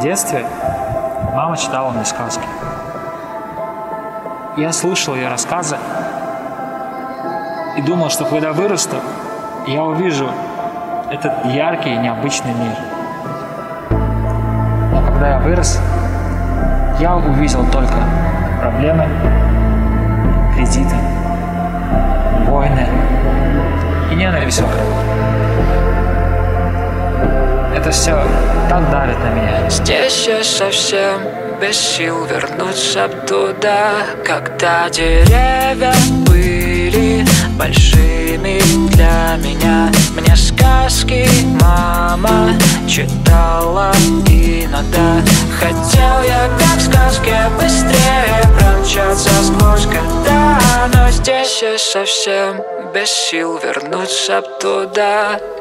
детстве мама читала мне сказки. Я слушал ее рассказы и думал, что когда вырасту, я увижу этот яркий и необычный мир. Но когда я вырос, я увидел только проблемы, кредиты, войны и ненависть. Это все так давит на меня. Здесь я совсем без сил вернуться туда, когда деревья были большими для меня. Мне сказки мама читала иногда. Хотел я, как в сказке, быстрее промчаться сквозь года. Но здесь я совсем без сил вернуться туда.